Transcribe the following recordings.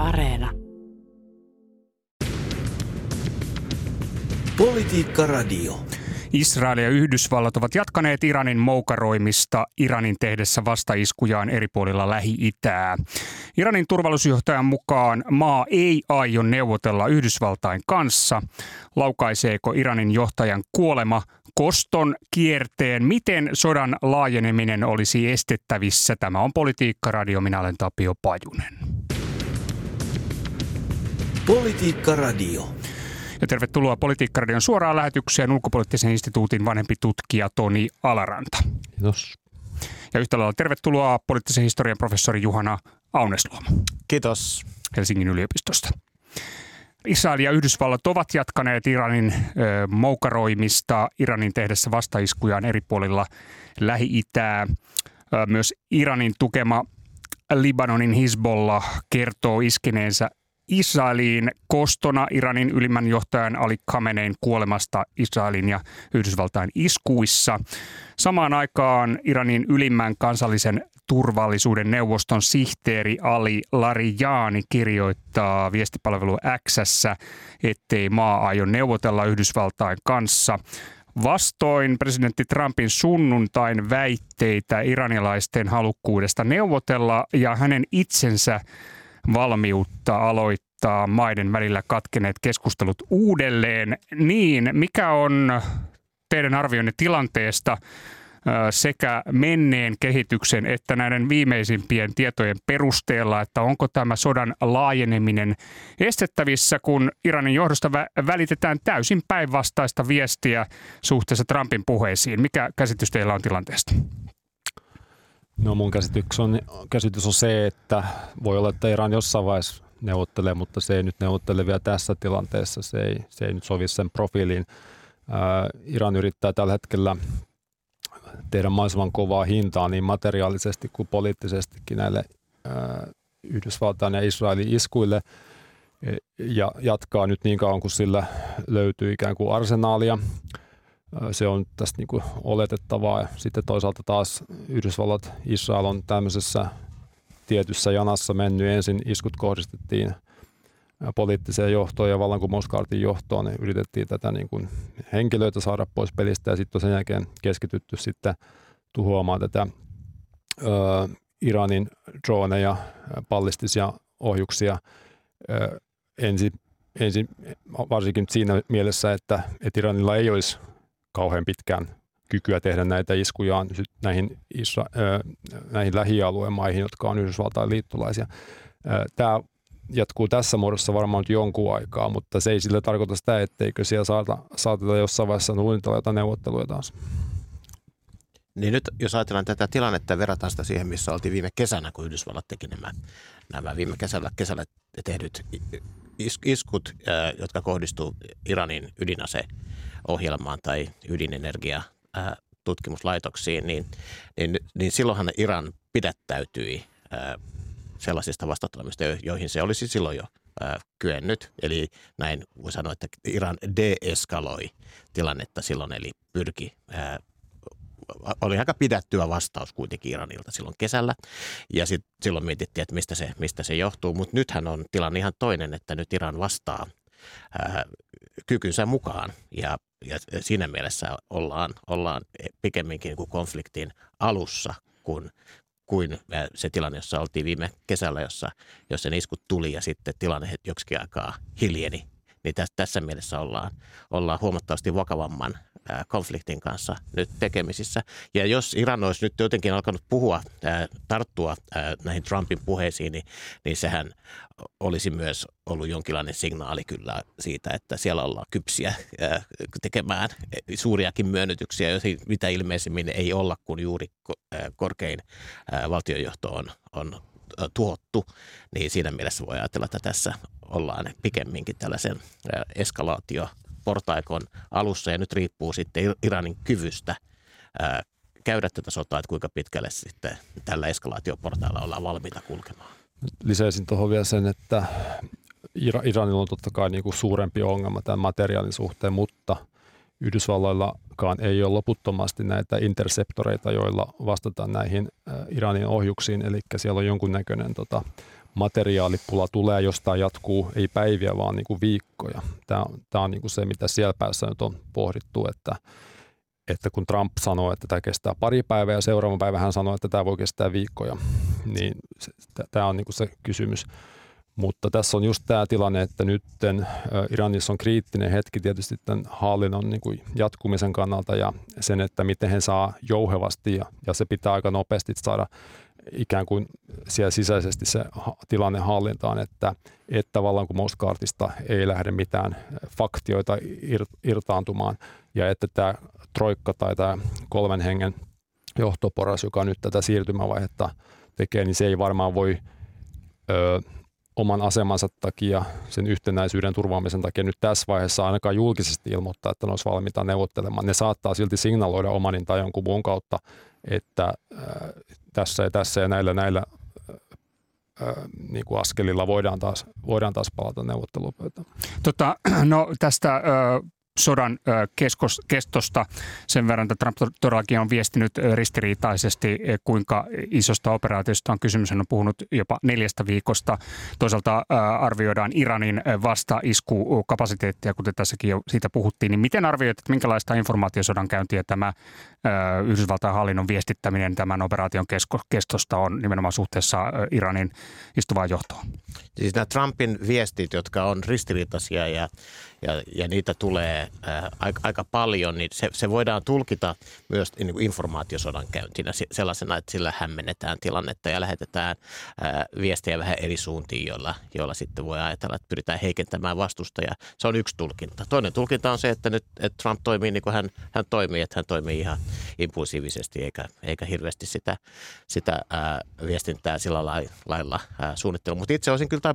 Areena. Politiikka Radio. Israel ja Yhdysvallat ovat jatkaneet Iranin moukaroimista Iranin tehdessä vastaiskujaan eri puolilla Lähi-itää. Iranin turvallisuusjohtajan mukaan maa ei aio neuvotella Yhdysvaltain kanssa. Laukaiseeko Iranin johtajan kuolema koston kierteen? Miten sodan laajeneminen olisi estettävissä? Tämä on Politiikka Radio. Minä olen Tapio Pajunen. Politiikka Radio. Ja tervetuloa Politiikka-radion suoraan lähetykseen ulkopoliittisen instituutin vanhempi tutkija Toni Alaranta. Kiitos. Ja yhtä lailla tervetuloa poliittisen historian professori Juhana Aunesluoma. Kiitos. Helsingin yliopistosta. Israel ja Yhdysvallat ovat jatkaneet Iranin moukaroimista Iranin tehdessä vastaiskujaan eri puolilla Lähi-itää. Myös Iranin tukema Libanonin Hizbollah kertoo iskeneensä Israeliin kostona Iranin ylimmän johtajan Ali Khamenein kuolemasta Israelin ja Yhdysvaltain iskuissa. Samaan aikaan Iranin ylimmän kansallisen turvallisuuden neuvoston sihteeri Ali Larijani kirjoittaa viestipalvelu X:ssä, ettei maa aio neuvotella Yhdysvaltain kanssa. Vastoin presidentti Trumpin sunnuntain väitteitä iranilaisten halukkuudesta neuvotella ja hänen itsensä valmiutta aloittaa maiden välillä katkeneet keskustelut uudelleen. Niin, mikä on teidän arvionne tilanteesta sekä menneen kehityksen että näiden viimeisimpien tietojen perusteella, että onko tämä sodan laajeneminen estettävissä, kun Iranin johdosta välitetään täysin päinvastaista viestiä suhteessa Trumpin puheisiin? Mikä käsitys teillä on tilanteesta? No mun käsitys on se, että voi olla, että Iran jossain vaiheessa neuvottelee, mutta se ei nyt neuvottele vielä tässä tilanteessa. Se ei nyt sovi sen profiiliin. Iran yrittää tällä hetkellä tehdä mahdollisimman kovaa hintaa niin materiaalisesti kuin poliittisestikin näille Yhdysvaltain ja Israelin iskuille ja jatkaa nyt niin kauan kuin sillä löytyy ikään kuin arsenaalia. Se on tästä niin kuin oletettavaa. Sitten toisaalta taas Yhdysvallat, Israel on tämmöisessä tietyssä janassa mennyt. Ensin iskut kohdistettiin poliittiseen johtoon ja vallankumouskaartin johtoon. Ne yritettiin tätä niin kuin henkilöitä saada pois pelistä ja sitten sen jälkeen keskitytty sitten tuhoamaan tätä Iranin droneja, ballistisia ohjuksia ensin varsinkin siinä mielessä, että Iranilla ei olisi kauhean pitkään kykyä tehdä näitä iskujaan näihin lähialueen maihin, jotka on Yhdysvaltain liittolaisia. Tämä jatkuu tässä muodossa varmaan jonkun aikaa, mutta se ei sillä tarkoita sitä, etteikö siellä saateta jossain vaiheessa suunnitella jotain neuvotteluja taas. Niin nyt jos ajatellaan tätä tilannetta ja verrataan sitä siihen, missä oltiin viime kesänä, kun Yhdysvallat teki nämä viime kesällä tehdyt iskut, jotka kohdistuu Iranin ydinaseohjelmaan tai ydinenergia tutkimuslaitoksiin, niin silloinhan Iran pidättäytyi sellaisista vastatoimista, joihin se olisi silloin jo kyennyt. Eli näin voi sanoa, että Iran deeskaloi tilannetta silloin, eli oli aika pidättyvä vastaus kuitenkin Iranilta silloin kesällä. Ja silloin mietittiin, että mistä se johtuu. Mutta nythän on tilanne ihan toinen, että nyt Iran vastaa kykynsä mukaan. Ja siinä mielessä ollaan pikemminkin kuin konfliktin alussa kuin se tilanne, jossa oltiin viime kesällä, jossa ne iskut tuli ja sitten tilanne joksikin aikaa hiljeni. Niin tässä mielessä ollaan huomattavasti vakavamman konfliktin kanssa nyt tekemisissä. Ja jos Iran olisi nyt jotenkin alkanut tarttua näihin Trumpin puheisiin, niin sehän olisi myös ollut jonkinlainen signaali kyllä siitä, että siellä ollaan kypsiä tekemään suuriakin myönnytyksiä, mitä ilmeisimmin ei olla, kun juuri korkein valtionjohto on tuhottu. Niin siinä mielessä voi ajatella, että tässä ollaan pikemminkin tällaisen eskalaatioportaikon alussa ja nyt riippuu sitten Iranin kyvystä käydä tätä sotaa, että kuinka pitkälle sitten tällä eskalaatioportailla ollaan valmiita kulkemaan. Lisäisin tuohon vielä sen, että Iranilla on totta kai niin kuin suurempi ongelma tämän materiaalin suhteen, mutta Yhdysvalloillakaan ei ole loputtomasti näitä interceptoreita, joilla vastataan näihin Iranin ohjuksiin, eli siellä on jonkunnäköinen materiaalipula tulee, jostain jatkuu ei päiviä, vaan niin kuin viikkoja. Tämä on niin kuin se, mitä siellä päässä nyt on pohdittu, että kun Trump sanoo, että tämä kestää pari päivää ja seuraavan päivän hän sanoo, että tämä voi kestää viikkoja, niin tämä on niin kuin se kysymys. Mutta tässä on just tämä tilanne, että nyt Iranissa on kriittinen hetki tietysti tämän hallinnon niin kuin jatkumisen kannalta ja sen, että miten he saa jouhevasti ja se pitää aika nopeasti saada ikään kuin siellä sisäisesti se tilanne hallintaan, että vallankumouskaartista ei lähde mitään faktioita irtaantumaan ja että tämä troikka tai tämä 3 hengen johtoporas, joka nyt tätä siirtymävaihetta tekee, niin se ei varmaan voi oman asemansa takia, sen yhtenäisyyden turvaamisen takia nyt tässä vaiheessa ainakaan julkisesti ilmoittaa, että ne olisi valmiita neuvottelemaan. Ne saattaa silti signaloida omanin tai jonkun muun kautta, että tässä ja näillä niin kuin askelilla voidaan taas palata neuvottelupöytään. No tästä sodan kestosta sen verran, että Trump todellakin on viestinyt ristiriitaisesti, kuinka isosta operaatiosta on kysymys. Hän on puhunut jopa 4 viikosta. Toisaalta arvioidaan Iranin vastaiskukapasiteettia, kuten tässäkin jo siitä puhuttiin. Niin miten arvioit, että minkälaista informaatiosodan käyntiä tämä Yhdysvaltain hallinnon viestittäminen tämän operaation kestosta on nimenomaan suhteessa Iranin istuvaan johtoon? Siis nämä Trumpin viestit, jotka on ristiriitaisia ja niitä tulee aika paljon, niin se voidaan tulkita myös niin kuin informaatiosodan käyntinä sellaisena, että sillä hämmennetään tilannetta ja lähetetään viestejä vähän eri suuntiin, joilla sitten voi ajatella, että pyritään heikentämään vastusta. Ja se on yksi tulkinta. Toinen tulkinta on se, että nyt että Trump toimii niin kuin hän toimii, että hän toimii ihan impulsiivisesti eikä hirveästi sitä viestintää sillä lailla suunnittelu. Mutta itse olisin kyllä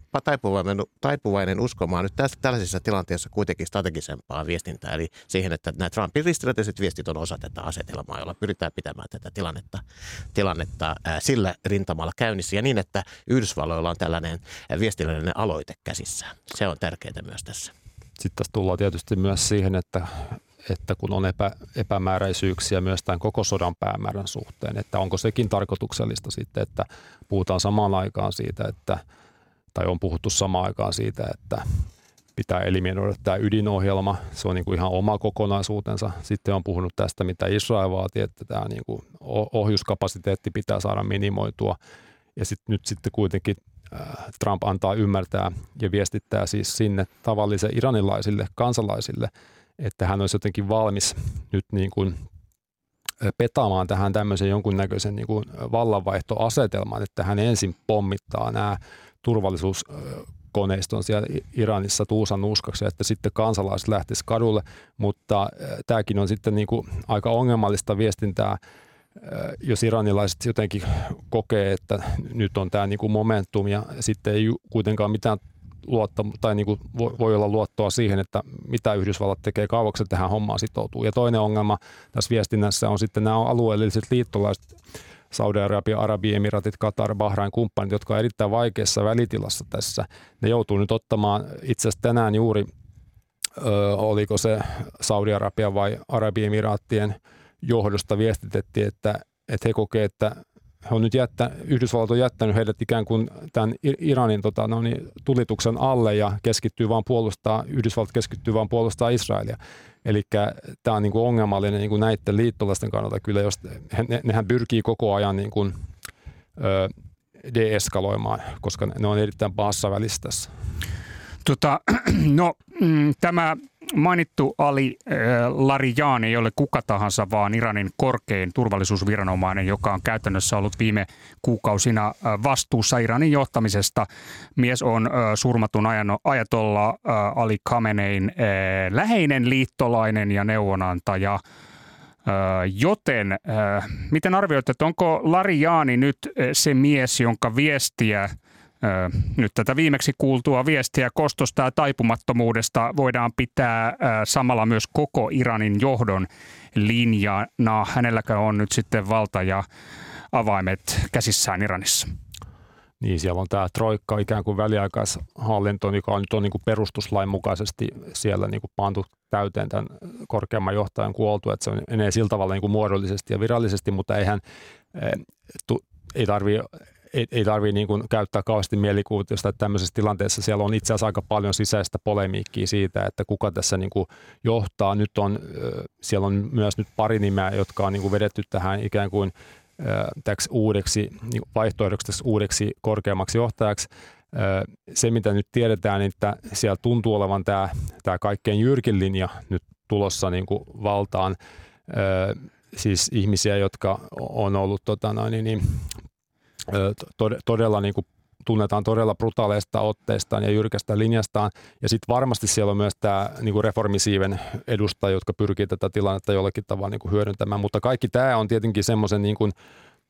taipuvainen uskomaan nyt tällaisessa tilanteessa kuitenkin strategisempaa viestintää, eli siihen, että nämä Trumpin ristiriitaiset viestit on osa tätä asetelmaa, jolla pyritään pitämään tätä tilannetta sillä rintamalla käynnissä ja niin, että Yhdysvalloilla on tällainen viestinnällinen aloite käsissään. Se on tärkeää myös tässä. Sitten tässä tullaan tietysti myös siihen, että kun on epämääräisyyksiä myös tämän koko sodan päämäärän suhteen, että onko sekin tarkoituksellista sitten, että puhutaan samaan aikaan siitä, tai on puhuttu samaan aikaan siitä, että pitää eliminoida tämä ydinohjelma, se on niin kuin ihan oma kokonaisuutensa. Sitten on puhunut tästä, mitä Israel vaatii, että tämä niin kuin ohjuskapasiteetti pitää saada minimoitua. Ja nyt sitten kuitenkin Trump antaa ymmärtää ja viestittää siis sinne tavallisille iranilaisille kansalaisille, että hän olisi jotenkin valmis nyt niin kuin petaamaan tähän tämmöisen jonkunnäköisen niin kuin vallanvaihtoasetelman, että hän ensin pommittaa nämä turvallisuuskoneiston siellä Iranissa tuusan nuskaksi, että sitten kansalaiset lähtisivät kadulle, mutta tämäkin on sitten niin kuin aika ongelmallista viestintää, jos iranilaiset jotenkin kokee, että nyt on tämä niin kuin momentum ja sitten ei kuitenkaan mitään tai niin kuin voi olla luottoa siihen, että mitä Yhdysvallat tekee, kauaksi tähän hommaan sitoutuu. Ja toinen ongelma tässä viestinnässä on sitten nämä alueelliset liittolaiset, Saudi-Arabia, Arabiemiraatit, Katar, Bahrain kumppanit, jotka on erittäin vaikeassa välitilassa tässä. Ne joutuu nyt ottamaan, itse asiassa tänään juuri, oliko se Saudi-Arabia vai Arabiemiraattien johdosta viestitettiin, että he kokee, että Yhdysvallat on jättänyt heidät ikään kuin tämän Iranin tulituksen alle ja Yhdysvallat keskittyy vaan puolustaa Israelia. Eli tämä on niin kuin ongelmallinen niin kuin näiden liittolaisten kannalta kyllä, jos nehän pyrkii koko ajan niin kuin, deeskaloimaan, koska ne on erittäin pahassa välissä tässä. Tämä mainittu Ali Larijani ei ole kuka tahansa, vaan Iranin korkein turvallisuusviranomainen, joka on käytännössä ollut viime kuukausina vastuussa Iranin johtamisesta. Mies on surmatun ajatolla Ali Khamenein läheinen liittolainen ja neuvonantaja. Joten miten arvioit, että onko Larijani nyt se mies, jonka viestiä nyt tätä viimeksi kuultua viestiä kostosta ja taipumattomuudesta voidaan pitää samalla myös koko Iranin johdon linjana? Hänelläkään on nyt sitten valta ja avaimet käsissään Iranissa. Niin, siellä on tämä troikka ikään kuin väliaikaishallinto, joka on nyt on niin kuin perustuslain mukaisesti siellä niin kuin pantu täyteen tämän korkeamman johtajan kuoltua, että se menee sillä tavalla niin kuin muodollisesti ja virallisesti, mutta ei tarvitse ei tarvitse niin kuin käyttää kauheasti mielikuvitusta, että tämmöisessä tilanteessa siellä on itse asiassa aika paljon sisäistä polemiikkiä siitä, että kuka tässä niin kuin johtaa. Nyt siellä on myös nyt pari nimeä, jotka on niin kuin vedetty tähän ikään kuin täksi uudeksi vaihtoehdoksi täksi uudeksi korkeammaksi johtajaksi. Se, mitä nyt tiedetään, että siellä tuntuu olevan tämä kaikkein jyrkin linja nyt tulossa niin kuin valtaan. Siis ihmisiä, jotka on ollut todella niin kuin tunnetaan todella brutaaleista otteistaan ja jyrkästä linjastaan. Ja sitten varmasti siellä on myös tämä niin kuin reformisiiven edustajia, jotka pyrkii tätä tilannetta jollakin tavalla niin kuin hyödyntämään. Mutta kaikki tämä on tietenkin semmoisen niin kuin,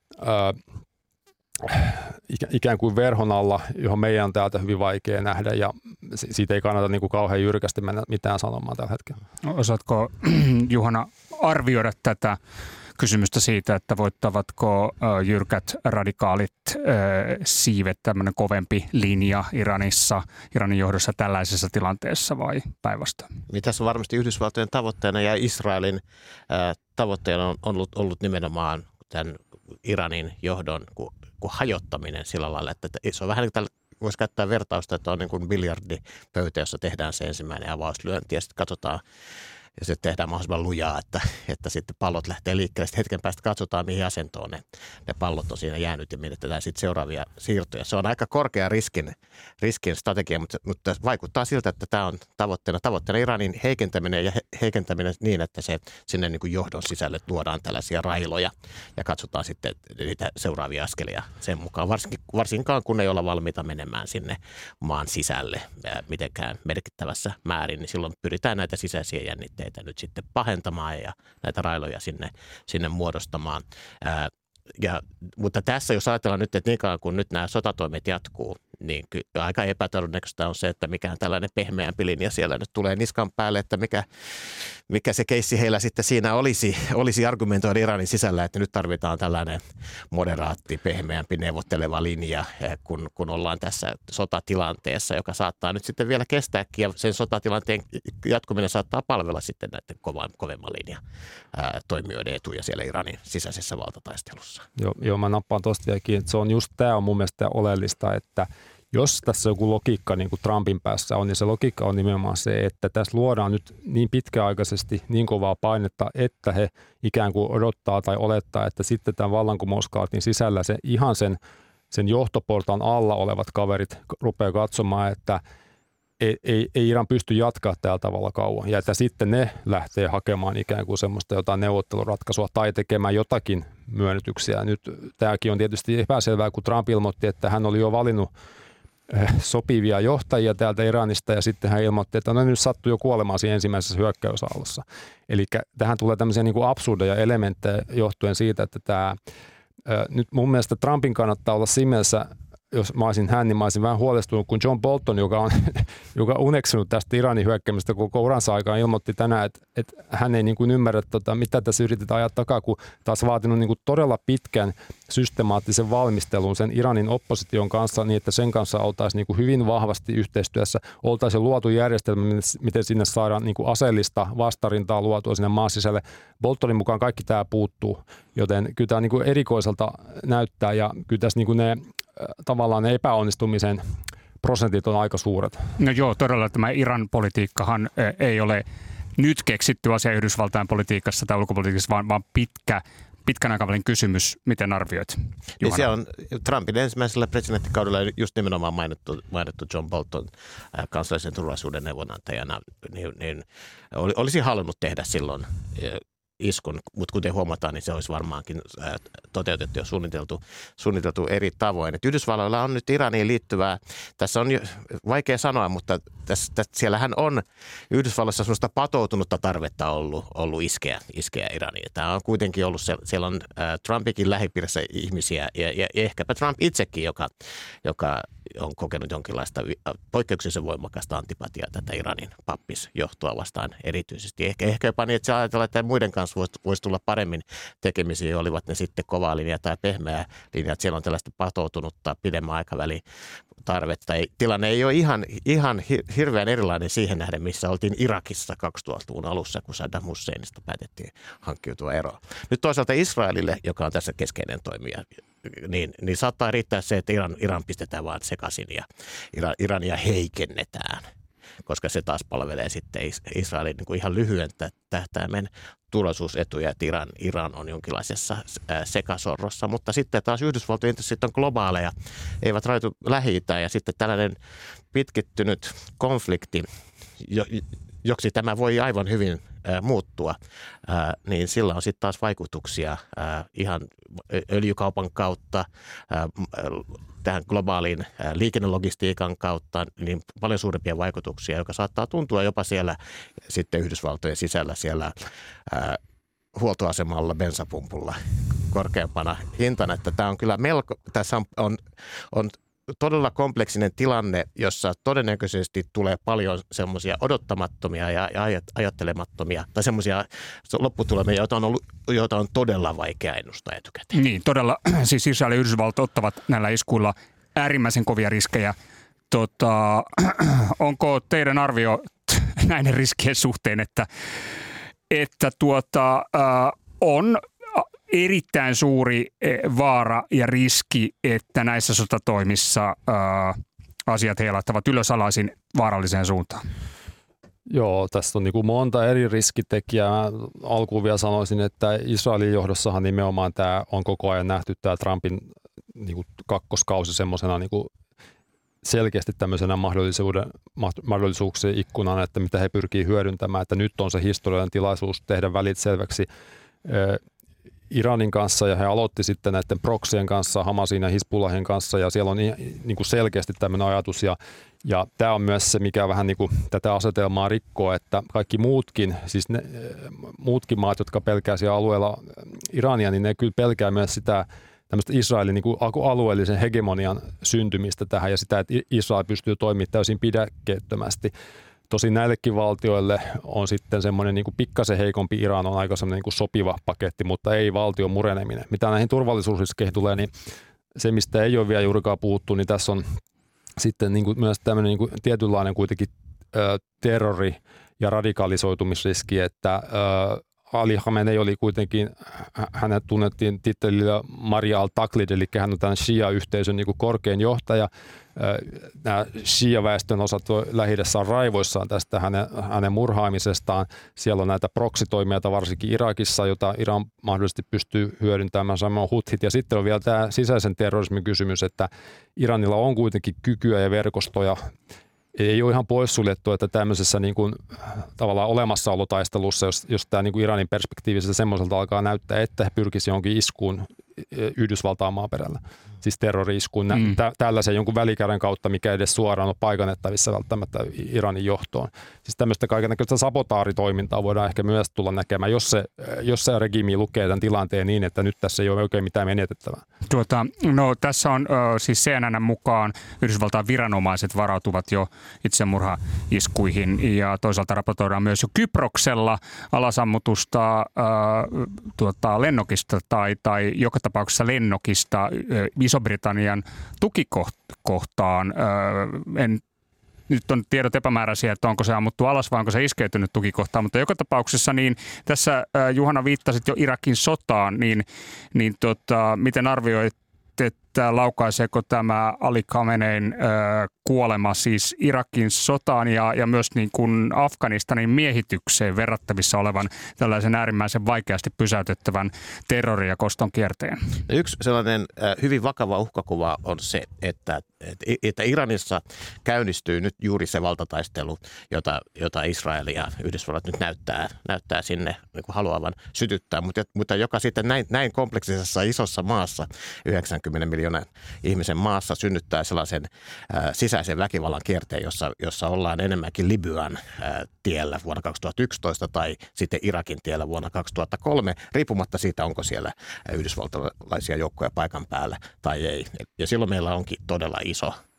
ikään kuin verhon alla, johon meidän on täältä hyvin vaikea nähdä, ja siitä ei kannata niin kuin kauhean jyrkästi mennä mitään sanomaan tällä hetkellä. Osaatko, Juhana, arvioida tätä kysymystä siitä, että voittavatko jyrkät radikaalit siivet, tämmöinen kovempi linja Iranin johdossa tällaisessa tilanteessa vai päinvastoin? Tässä on varmasti Yhdysvaltojen tavoitteena ja Israelin tavoitteena on ollut nimenomaan tämän Iranin johdon hajottaminen sillä lailla, että se on vähän niin kuin voisi käyttää vertausta, että on niin kuin biljardipöytä, jossa tehdään se ensimmäinen avauslyönti ja sitten katsotaan ja sitten tehdään mahdollisimman lujaa, että sitten pallot lähtee liikkeelle. Sitten hetken päästä katsotaan, mihin asentoon ne pallot on siinä jäänyt ja mietitään sitten seuraavia siirtoja. Se on aika korkea riskin strategia, mutta vaikuttaa siltä, että tämä on tavoitteena Iranin heikentäminen niin, että se sinne niin kuin johdon sisälle tuodaan tällaisia railoja ja katsotaan sitten niitä seuraavia askelia sen mukaan. Varsinkaan kun ei olla valmiita menemään sinne maan sisälle mitenkään merkittävässä määrin, niin silloin pyritään näitä sisäisiä jännitteitä nyt sitten pahentamaan ja näitä railoja sinne muodostamaan. Mutta tässä jos ajatellaan nyt, että niin kauan kun nyt nämä sotatoimet jatkuu, niin aika epätodennäköistä on se, että mikään tällainen pehmeämpi linja siellä nyt tulee niskan päälle, että mikä se keissi heillä sitten siinä olisi argumentoida Iranin sisällä, että nyt tarvitaan tällainen moderaatti, pehmeämpi, neuvotteleva linja, kun ollaan tässä sotatilanteessa, joka saattaa nyt sitten vielä kestääkin ja sen sotatilanteen jatkuminen saattaa palvella sitten näiden kovemman linjan toimijoiden etuja siellä Iranin sisäisessä valtataistelussa. Joo, mä nappaan tuosta vielä kiinni, että tämä on mun mielestä oleellista, että jos tässä joku logiikka niin kuin Trumpin päässä on, niin se logiikka on nimenomaan se, että tässä luodaan nyt niin pitkäaikaisesti niin kovaa painetta, että he ikään kuin odottaa tai olettaa, että sitten tämän vallankumouskaatin sisällä se ihan sen johtoportaan alla olevat kaverit rupeaa katsomaan, että ei Iran pysty jatkaa tällä tavalla kauan. Ja että sitten ne lähtee hakemaan ikään kuin semmoista jotain neuvotteluratkaisua tai tekemään jotakin myönnytyksiä. Nyt tämäkin on tietysti epäselvää, kun Trump ilmoitti, että hän oli jo valinnut sopivia johtajia täältä Iranista ja sitten hän ilmoitti, että no nyt sattui jo kuolemaan siinä ensimmäisessä hyökkäysaallossa. Eli tähän tulee tämmöisiä niin kuin absurdeja elementtejä johtuen siitä, että nyt mun mielestä Trumpin kannattaa olla siinä mielessä, jos mä olisin hän, niin mä olisin vähän huolestunut, kun John Bolton, joka on uneksunut tästä Iranin hyökkäämistä koko uransa aikaan, ilmoitti tänään, että hän ei niin kuin ymmärrä, mitä tässä yritetään ajaa takaa, kun taas vaatinut niin kuin todella pitkän systemaattisen valmistelun sen Iranin opposition kanssa, niin että sen kanssa oltaisiin niin kuin hyvin vahvasti yhteistyössä, oltaisiin luotu järjestelmä, miten sinne saadaan niin kuin aseellista vastarintaa luotua sinne maan sisälle. Boltonin mukaan kaikki tämä puuttuu, joten kyllä tämä niin kuin erikoiselta näyttää ja kyllä tässä niin kuin tavallaan ne epäonnistumisen prosentit on aika suuret. No joo, todella tämä Iran politiikkahan ei ole nyt keksitty asia Yhdysvaltain politiikassa tai ulkopolitiikassa, vaan pitkän aikavälin kysymys. Miten arvioit, Juhana? Niin se on Trumpin ensimmäisellä presidenttikaudella just nimenomaan mainittu John Bolton kansallisen turvallisuuden neuvonantajana, niin olisi halunnut tehdä silloin iskun, mutta kuten huomataan, niin se olisi varmaankin toteutettu ja suunniteltu eri tavoin. Et Yhdysvalloilla on nyt Iraniin liittyvää, tässä on vaikea sanoa, mutta siellähän on Yhdysvalloissa sellaista patoutunutta tarvetta ollut iskeä Iraniin. Tämä on kuitenkin ollut, siellä on Trumpikin lähipiirissä ihmisiä ja ehkäpä Trump itsekin, joka on kokenut jonkinlaista poikkeuksellisen voimakasta antipatiaa tätä Iranin pappisjohtoa vastaan erityisesti. Ehkä jopa niin, että se ajatellaan, että muiden kanssa kanssa voisi tulla paremmin tekemisiä, olivat ne sitten kovaa linjaa tai pehmeää linjaa. Siellä on tällaista patoutunutta pidemmän aikavälin tarvetta. Tilanne ei ole ihan hirveän erilainen siihen nähden, missä oltiin Irakissa 2000-luvun alussa, kun Saddam Husseinista päätettiin hankkiutua eroon. Nyt toisaalta Israelille, joka on tässä keskeinen toimija, niin saattaa riittää se, että Iran pistetään vaan sekaisin ja Irania heikennetään, koska se taas palvelee sitten Israelin niin kuin ihan lyhyen tähtäimen turvallisuusetuja, että Iran on jonkinlaisessa sekasorrossa, mutta sitten taas Yhdysvaltojen intressit on globaaleja, eivät rajoitu Lähi-Itään ja sitten tällainen pitkittynyt konflikti, joksi tämä voi aivan hyvin muuttua, niin sillä on sitten taas vaikutuksia ihan öljykaupan kautta, tähän globaaliin liikennelogistiikan kautta, niin paljon suurempia vaikutuksia, joka saattaa tuntua jopa siellä sitten Yhdysvaltojen sisällä siellä huoltoasemalla, bensapumpulla korkeampana hintana, että tämä on kyllä tässä on todella kompleksinen tilanne, jossa todennäköisesti tulee paljon semmoisia odottamattomia ja ajattelemattomia tai semmoisia lopputulemia, joita on todella vaikea ennustaa etukäteen. Niin, todella. Siis Israel ja Yhdysvallat ottavat näillä iskuilla äärimmäisen kovia riskejä. Onko teidän arvio näiden riskien suhteen, että on erittäin suuri vaara ja riski, että näissä sotatoimissa asiat heilahtavat ylösalaisin vaaralliseen suuntaan? Joo, tässä on niin kuin monta eri riskitekijää. Alkuun vielä sanoisin, että Israelin johdossahan nimenomaan tämä on koko ajan nähty tämä Trumpin niin kuin kakkoskausi semmoisena niin kuin selkeästi tämmöisenä mahdollisuuksien ikkunana, että mitä he pyrkii hyödyntämään, että nyt on se historiallinen tilaisuus tehdä välit selväksi Iranin kanssa ja he aloitti sitten näiden proksien kanssa, Hamasin ja Hizbullahin kanssa ja siellä on niin kuin selkeästi tämmöinen ajatus ja tämä on myös se, mikä vähän niin kuin tätä asetelmaa rikkoo, että kaikki muutkin, siis ne muutkin maat, jotka pelkää siellä alueella Irania, niin ne kyllä pelkää myös sitä tämmöistä Israelin niin kuin alueellisen hegemonian syntymistä tähän ja sitä, että Israel pystyy toimimaan täysin pidäkkeettömästi. Tosin näillekin valtioille on sitten semmoinen niin kuin pikkasen heikompi Iran on aika semmoinen niin kuin sopiva paketti, mutta ei valtion mureneminen. Mitä näihin turvallisuusriskeihin tulee, niin se, mistä ei ole vielä juurikaan puhuttu, niin tässä on sitten niin kuin myös tämmöinen niin kuin tietynlainen kuitenkin terrori- ja radikalisoitumisriski, että Ali Khamenei oli kuitenkin, hänet tunnettiin tittelillä Maria al-Taqlid, eli hän on tämän Shia-yhteisön niin kuin korkein johtaja. Nämä Shia-väestön osat Lähi-idässä on raivoissaan tästä hänen murhaamisestaan. Siellä on näitä proksitoimijoita varsinkin Irakissa, jota Iran mahdollisesti pystyy hyödyntämään, samoin huthit. Ja sitten on vielä tämä sisäisen terrorismin kysymys, että Iranilla on kuitenkin kykyä ja verkostoja. Ei ole ihan poissuljettu, että tämmöisessä niin kuin, tavallaan olemassaolotaistelussa, jos tämä niin kuin Iranin perspektiivistä semmoiselta alkaa näyttää, että he pyrkisivät johonkin iskuun Yhdysvaltain maaperällä, siis terrori-iskuun, tällaisen jonkun välikäden kautta, mikä edes suoraan on paikannettavissa välttämättä Iranin johtoon. Siis tämmöistä kaikennäköistä sabotaaritoimintaa voidaan ehkä myös tulla näkemään, jos se regiimi lukee tämän tilanteen niin, että nyt tässä ei ole oikein mitään menetettävää. No tässä on siis CNN mukaan Yhdysvaltain viranomaiset varautuvat jo itsemurhaiskuihin ja toisaalta raportoidaan myös jo Kyproksella alasammutusta lennokista tai joka tapauksessa lennokista Iso-Britannian tukikohtaan. Nyt on tiedot epämääräisiä, että onko se ammuttu alas vai onko se iskeytynyt tukikohtaan, mutta joka tapauksessa niin tässä Juhana viittasit jo Irakin sotaan, niin miten arvioit, että laukaiseeko tämä Ali Khamenein kuolema siis Irakin sotaan ja myös niin kuin Afganistanin miehitykseen verrattavissa olevan tällaisen äärimmäisen vaikeasti pysäytettävän terrori- ja koston kierteen? Yksi sellainen hyvin vakava uhkakuva on se, että Iranissa käynnistyy nyt juuri se valtataistelu, jota Israel ja Yhdysvallat nyt näyttää sinne niin kuin haluavan sytyttää, mutta joka sitten näin kompleksisessa isossa maassa, 90 miljoonan ihmisen maassa, synnyttää sellaisen sisäisen väkivallan kierteen, jossa ollaan enemmänkin Libyan tiellä vuonna 2011 tai sitten Irakin tiellä vuonna 2003, riippumatta siitä, onko siellä yhdysvaltalaisia joukkoja paikan päällä tai ei. Ja silloin meillä onkin todella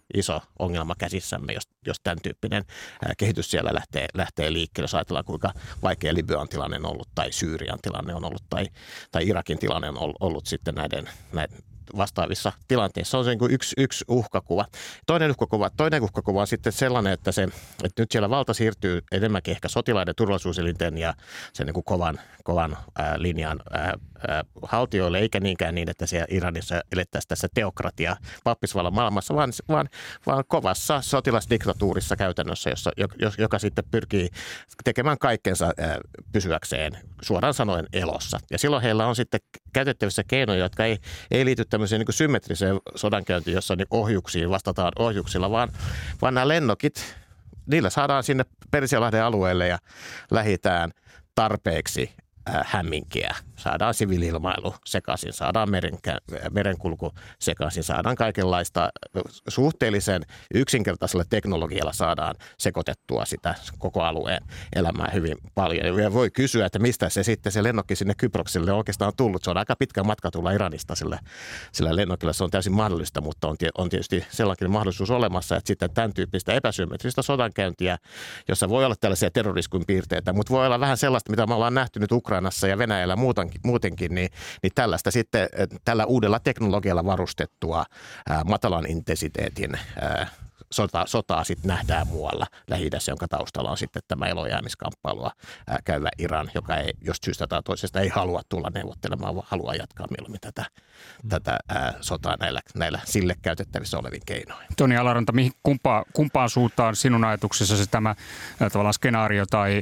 iso ongelma käsissämme, jos tämän tyyppinen kehitys siellä lähtee liikkeelle. Jos ajatellaan, kuinka vaikea Libyan tilanne on ollut tai Syyrian tilanne on ollut tai Irakin tilanne on ollut sitten näiden vastaavissa tilanteissa. On se niin kuin yksi uhkakuva. Toinen uhkakuva on sitten sellainen, että nyt siellä valta siirtyy enemmänkin ehkä sotilaiden, turvallisuuselinten ja sen niin kuin kovan linjan haltijoille, eikä niinkään niin, että siellä Iranissa elettäisiin tässä teokratia pappisvallan maailmassa, vaan kovassa sotilasdiktatuurissa käytännössä, joka sitten pyrkii tekemään kaikkensa pysyäkseen suoraan sanoen elossa. Ja silloin heillä on sitten käytettävissä keinoja, jotka ei liity tämmöiseen niin kuin symmetriseen sodankäyntiin, jossa niin ohjuksiin vastataan ohjuksilla, vaan nämä lennokit, niillä saadaan sinne Persianlahden alueelle ja lähitään tarpeeksi hämminkiä. Saadaan siviili-ilmailu sekaisin, saadaan merenkulku sekaisin, saadaan kaikenlaista suhteellisen yksinkertaisella teknologialla saadaan sekoitettua sitä koko alueen elämää hyvin paljon. Ja voi kysyä, että mistä se lennokki sinne Kyprokselle oikeastaan on tullut. Se on aika pitkä matka tulla Iranista sillä lennokilla. Se on täysin mahdollista, mutta on tietysti sellainen mahdollisuus olemassa, että sitten tämän tyyppistä epäsymmetristä sodankäyntiä, jossa voi olla tällaisia terrorismin piirteitä, mutta voi olla vähän sellaista, mitä me ollaan nähty nyt Ukrainassa ja Venäjällä muutenkin, niin tällaista sitten tällä uudella teknologialla varustettua matalan intensiteetin sotaa sitten nähdään muualla Lähi-idässä, jonka taustalla on sitten tämä elojäämiskamppailua käyvä Iran, joka ei just syystä tai toisesta ei halua tulla neuvottelemaan, vaan haluaa jatkaa mieluummin tätä sotaa näillä sille käytettävissä olevin keinoin. Toni Alaranta, kumpaan suuntaan sinun ajatuksessasi tämä tavallaan skenaario tai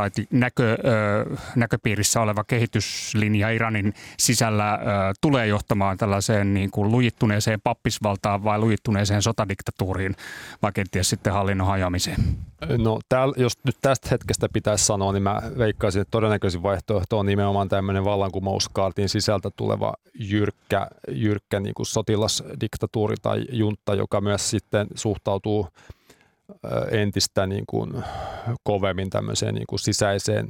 näköpiirissä oleva kehityslinja Iranin sisällä tulee johtamaan tällaiseen niin kuin lujittuneeseen pappisvaltaan vai lujittuneeseen sotadiktatuuriin, vai kenties sitten hallinnon hajoamiseen? No jos nyt tästä hetkestä pitäisi sanoa, niin mä veikkaisin, että todennäköisin vaihtoehto on nimenomaan tämmöinen vallankumouskaartin sisältä tuleva jyrkkä niin kuin sotilasdiktatuuri tai juntta, joka myös sitten suhtautuu entistä niin kuin kovemmin tämmöiseen niin kuin sisäiseen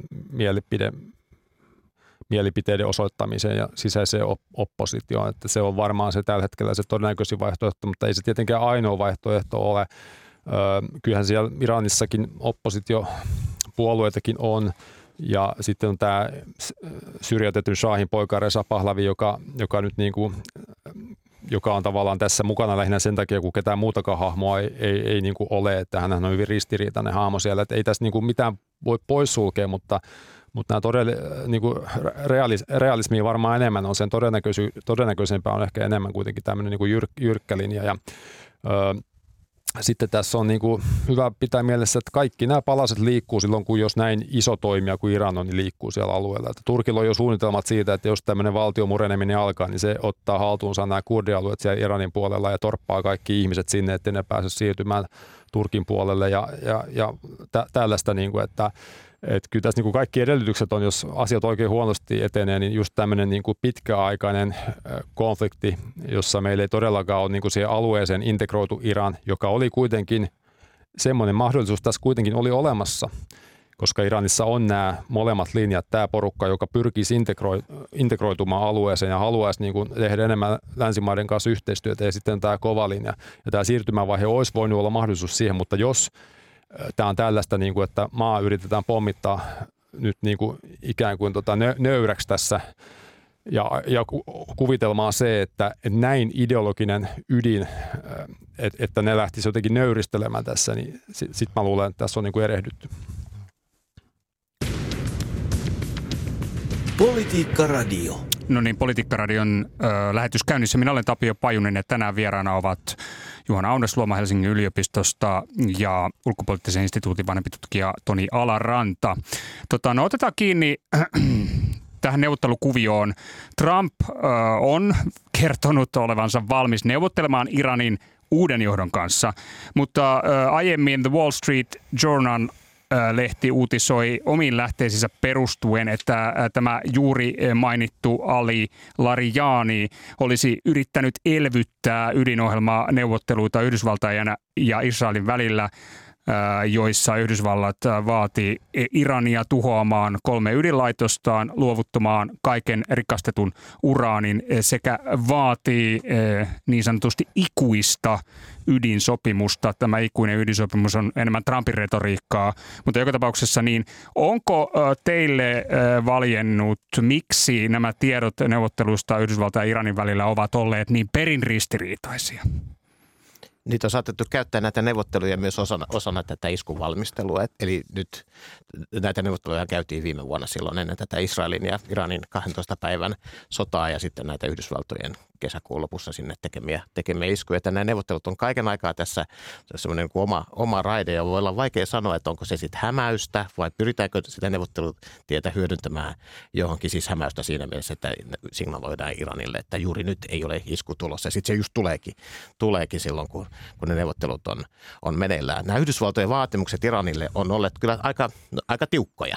mielipiteiden osoittamiseen ja sisäiseen oppositioon. Että se on varmaan se tällä hetkellä se todennäköisin vaihtoehto, mutta ei se tietenkään ainoa vaihtoehto ole. Kyllähän siellä Iranissakin oppositiopuolueitakin on, ja sitten on tämä syrjäytetyn shahin poika Reza Pahlavi, joka nyt niin kuin, joka on tavallaan tässä mukana lähinnä sen takia, kun ketään muutakaan hahmoa ei niin kuin ole, että hänhän on hyvin ristiriitainen hahmo siellä, että ei tässä niin kuin mitään voi poissulkea, mutta nämä niin kuin realismia varmaan enemmän on sen todennäköisempää on ehkä enemmän kuitenkin tämmöinen niin kuin jyrkkä linja. Ja sitten tässä on niin kuin hyvä pitää mielessä, että kaikki nämä palaset liikkuu silloin, kun jos näin iso toimija kuin Iran on, niin liikkuu siellä alueella. Että Turkilla on jo suunnitelmat siitä, että jos tämmöinen valtion mureneminen alkaa, niin se ottaa haltuunsa nämä kurdialueet siellä Iranin puolella ja torppaa kaikki ihmiset sinne, ettei ne pääse siirtymään Turkin puolelle ja tällaista, niin kuin, että kyllä tässä niin kuin kaikki edellytykset on, jos asiat oikein huonosti etenee, niin just tämmöinen niin kuin pitkäaikainen konflikti, jossa meillä ei todellakaan ole niin kuin siihen alueeseen integroitu Iran, joka oli kuitenkin, semmoinen mahdollisuus tässä kuitenkin oli olemassa, koska Iranissa on nämä molemmat linjat, tämä porukka, joka pyrkisi integroitumaan alueeseen ja haluaisi niin kuin tehdä enemmän länsimaiden kanssa yhteistyötä, ja sitten tämä kova linja. Ja tämä siirtymävaihe olisi voinut olla mahdollisuus siihen, mutta jos tämä on tällaista, niin kuin, että maa yritetään pommittaa nyt niin kuin ikään kuin nöyräksi tässä ja kuvitelmaa se, että näin ideologinen ydin, että ne lähtisi jotenkin nöyristelemään tässä, niin sit mä luulen, että tässä on niin kuin erehdytty. Politiikka Radio. No niin, Politiikka-radion lähetys käynnissä. Minä olen Tapio Pajunen ja tänään vieraana ovat Juhana Aunesluoma Helsingin yliopistosta ja ulkopoliittisen instituutin vanhempi tutkija Toni Alaranta. No otetaan kiinni tähän neuvottelukuvioon. Trump on kertonut olevansa valmis neuvottelemaan Iranin uuden johdon kanssa, mutta aiemmin The Wall Street Journal lehti uutisoi omiin lähteisinsä perustuen, että tämä juuri mainittu Ali Larijani olisi yrittänyt elvyttää ydinohjelmaa neuvotteluita Yhdysvaltain ja Israelin välillä, joissa Yhdysvallat vaati Irania tuhoamaan 3 ydinlaitostaan, luovuttamaan kaiken rikastetun uraanin sekä vaatii niin sanotusti ikuista ydinsopimusta. Tämä ikuinen ydinsopimus on enemmän Trumpin retoriikkaa, mutta joka tapauksessa niin onko teille valjennut, miksi nämä tiedot neuvotteluista Yhdysvaltain ja Iranin välillä ovat olleet niin perin ristiriitaisia? Niitä on saatettu käyttää näitä neuvotteluja myös osana tätä iskun valmistelua. Eli nyt näitä neuvotteluja käytiin viime vuonna silloin ennen tätä Israelin ja Iranin 12 päivän sotaa ja sitten näitä Yhdysvaltojen kesäkuun lopussa sinne tekemiä iskuja. Että nämä neuvottelut on kaiken aikaa tässä semmoinen kuin oma raide ja voi olla vaikea sanoa, että onko se sitten hämäystä vai pyritäänkö sitä neuvottelutietä hyödyntämään johonkin siis hämäystä siinä mielessä, että signaloidaan Iranille, että juuri nyt ei ole isku tulossa. Ja sitten se just tuleekin silloin, kun ne neuvottelut on meneillään. Nämä Yhdysvaltojen vaatimukset Iranille on olleet kyllä aika tiukkoja.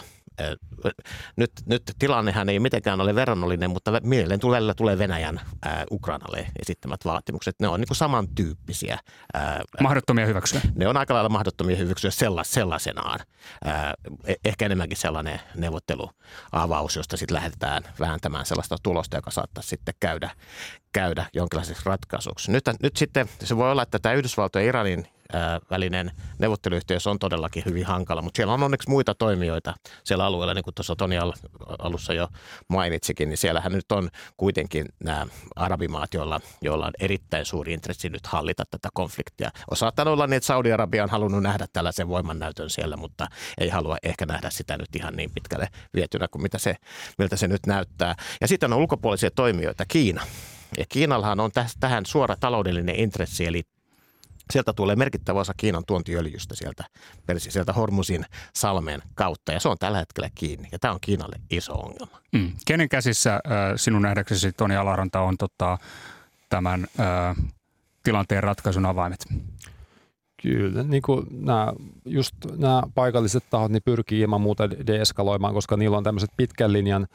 Nyt tilannehan ei mitenkään ole verrannollinen, mutta mieleen tulee Venäjän Ukrainalle esittämät vaatimukset. Ne on niin kuin samantyyppisiä. Mahdottomia hyväksyä. Ne on aika lailla mahdottomia hyväksyä sellaisenaan. Ehkä enemmänkin sellainen neuvotteluavaus, josta sitten lähdetään vääntämään sellaista tulosta, joka saattaisi sitten käydä jonkinlaiseksi ratkaisuksi. Nyt sitten se voi olla, että tämä Yhdysvaltojen ja Iranin välinen neuvotteluyhteys on todellakin hyvin hankala, mutta siellä on onneksi muita toimijoita siellä alueella, niin kuin tuossa Toni alussa jo mainitsikin, niin siellähän nyt on kuitenkin nämä arabimaat, joilla on erittäin suuri intressi nyt hallita tätä konfliktia. On saattanut olla niin, että Saudi-Arabia on halunnut nähdä tällaisen voimannäytön siellä, mutta ei halua ehkä nähdä sitä nyt ihan niin pitkälle vietynä kuin miltä se nyt näyttää. Ja sitten on ulkopuolisia toimijoita, Kiina. Ja Kiinallahan on tähän suora taloudellinen intressi, eli sieltä tulee merkittävä osa Kiinan tuontiöljystä sieltä Hormuzin salmen kautta, ja se on tällä hetkellä kiinni, ja tämä on Kiinalle iso ongelma. Kenen käsissä sinun nähdäksesi, Toni Alaranta, on tämän tilanteen ratkaisun avaimet? Kyllä, niin kuin nämä paikalliset tahot niin pyrkii ilman muuta deeskaloimaan, koska niillä on tämmöiset pitkän linjan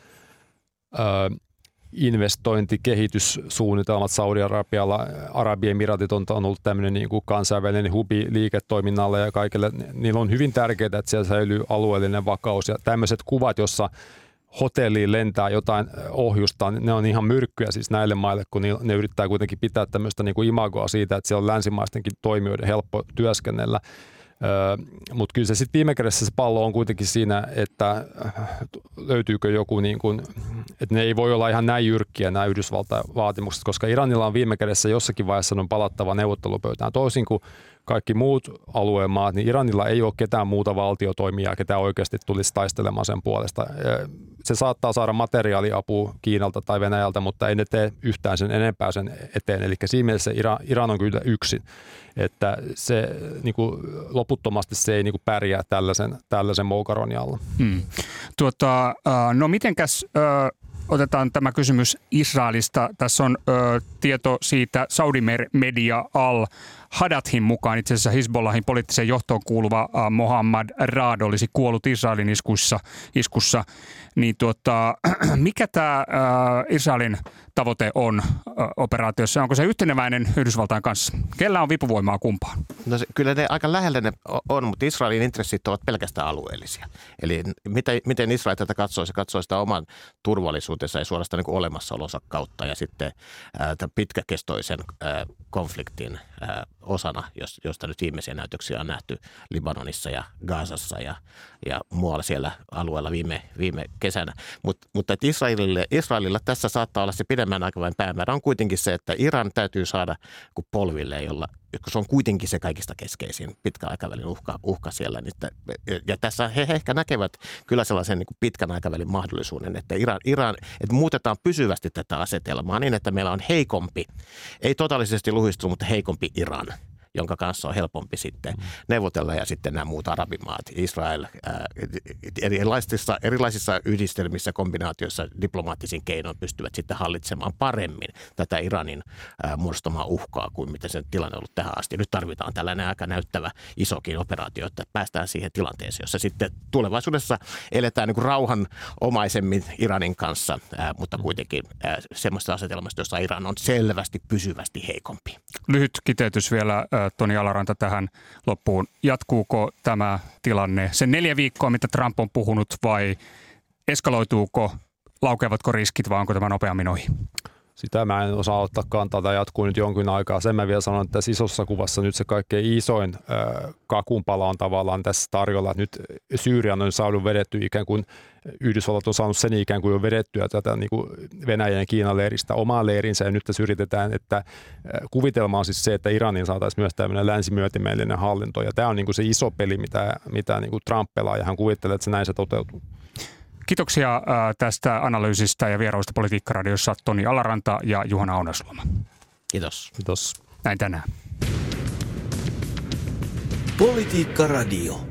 investointikehityssuunnitelmat Saudi-Arabialla. Arabiemiraatit on ollut tämmöinen niin kuin kansainvälinen hubi liiketoiminnalle ja kaikille. Niillä on hyvin tärkeää, että siellä säilyy alueellinen vakaus ja tämmöiset kuvat, jossa hotelliin lentää jotain ohjusta, ne on ihan myrkkyjä siis näille maille, kun ne yrittää kuitenkin pitää tämmöistä niin kuin imagoa siitä, että siellä on länsimaistenkin toimijoiden helppo työskennellä. Mutta kyllä se sitten viime kädessä se pallo on kuitenkin siinä, että löytyykö joku, niin kuin, että ne ei voi olla ihan näin jyrkkiä nämä Yhdysvaltain vaatimukset, koska Iranilla on viime kädessä jossakin vaiheessa on palattava neuvottelupöytään. Toisin kuin kaikki muut alueen maat, niin Iranilla ei ole ketään muuta valtiotoimijaa, ketä oikeasti tulisi taistelemaan sen puolesta. Se saattaa saada materiaaliapua Kiinalta tai Venäjältä, mutta ei ne tee yhtään sen enempää sen eteen. Eli siinä mielessä Iran on kyllä yksin. Että se niin kuin, loputtomasti se ei niin kuin pärjää tällaisen moukaronin alla. No mitenkäs otetaan tämä kysymys Israelista. Tässä on tieto siitä Saudi-media Al-Hadathin mukaan. Itse asiassa Hizbollahin poliittiseen johtoon kuuluva Mohammad Raad olisi kuollut Israelin iskussa. Niin mikä tämä Israelin tavoite on operaatiossa? Onko se yhteneväinen Yhdysvaltain kanssa? Kellä on vipuvoimaa kumpaan? No kyllä ne aika lähellä ne on, mutta Israelin intressit ovat pelkästään alueellisia. Eli miten Israel tätä katsoo? Se katsoo sitä oman turvallisuutensa ja suorastaan niin kuin olemassaolonsa kautta ja sitten pitkäkestoisen konfliktin osana, josta nyt viimeisiä näytöksiä on nähty Libanonissa ja Gazassa ja muualla siellä alueella viime kesänä. Mutta että Israelilla tässä saattaa olla se pidemmän aikavälin päämäärä on kuitenkin se, että Iran täytyy saada polvilleen, jolla se on kuitenkin se kaikista keskeisin pitkän aikavälin uhka siellä. Ja tässä he ehkä näkevät kyllä sellaisen niin kuin pitkän aikavälin mahdollisuuden, että että muutetaan pysyvästi tätä asetelmaa niin, että meillä on heikompi, ei totaalisesti luhistunut, mutta heikompi Iran, jonka kanssa on helpompi sitten neuvotella ja sitten nämä muut arabimaat, Israel, erilaisissa yhdistelmissä, kombinaatioissa diplomaattisin keinoin pystyvät sitten hallitsemaan paremmin tätä Iranin muodostamaa uhkaa kuin miten se tilanne on ollut tähän asti. Nyt tarvitaan tällainen aika näyttävä isokin operaatio, että päästään siihen tilanteeseen, jossa sitten tulevaisuudessa eletään niin kuin rauhanomaisemmin Iranin kanssa, mutta kuitenkin semmoista asetelmasta, jossa Iran on selvästi pysyvästi heikompi. Lyhyt kiteytys vielä Toni Alaranta tähän loppuun. Jatkuuko tämä tilanne sen 4 viikkoa, mitä Trump on puhunut, vai eskaloituuko, laukeavatko riskit vai onko tämä nopeammin ohi? Sitä mä en osaa ottaa kantaa, tämä jatkuu nyt jonkin aikaa. Sen mä vielä sanon, että tässä isossa kuvassa nyt se kaikkein isoin kakunpala on tavallaan tässä tarjolla. Nyt Syyrian on saanut vedetty ikään kuin, Yhdysvallat on saanut sen ikään kuin jo vedettyä tätä niin kuin Venäjän ja Kiinan leiristä omaan leirinsä. Ja nyt tässä yritetään, että kuvitelma on siis se, että Iranin saataisiin myös tämmöinen länsimyötimellinen hallinto. Ja tämä on niin kuin se iso peli, mitä niin kuin Trump pelaa, ja hän kuvittelee, että se näin se toteutuu. Kiitoksia tästä analyysistä ja vierailusta Politiikkaradiossa Toni Alaranta ja Juhana Ounasluoma. Kiitos. Kiitos. Näin tänään. Politiikkaradio.